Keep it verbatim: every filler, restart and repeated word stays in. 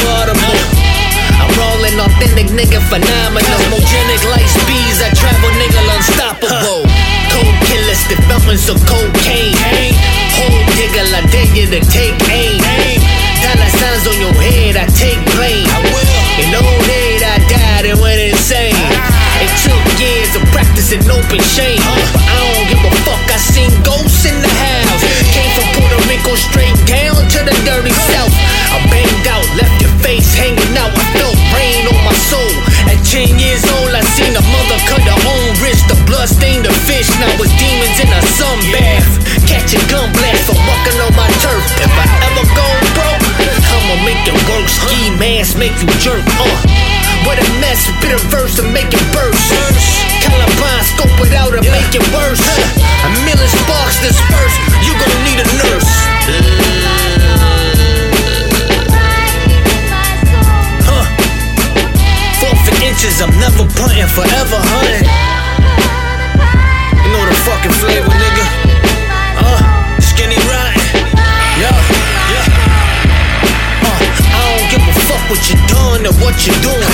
Baltimore. I'm rolling authentic, nigga, phenomenal. Cosmogenic like speeds, I travel, nigga, unstoppable. Cold killers, the fountains of cocaine. Whole digger, I dare you to take aim. Dollar signs on your head, I take blame. In old age, I died and went insane. It took years of practicing open shame, but I don't give a fuck, I seen ghosts in the house. Came from Puerto Rico straight down to the dirty south. I banged out, left your face hanging out. I felt rain on my soul. At ten years old, I seen a mother cut her own wrist. The blood stained the fish, now it's demons in a sunbath. Catch a gun blast for walking on my turf. If I ever go broke, I'ma make it work. Ski mask make you jerk, uh what a mess, bit of verse to make it burst. Columbine, scope it out and make it worse. A million sparks dispersed, you gon' need a nurse. Huh? Four for inches, I'm never punting, forever hunting. You know the fucking flavor, nigga. Uh, skinny rotten. Yeah, yeah. Uh, I don't give a fuck what you done or what you doing.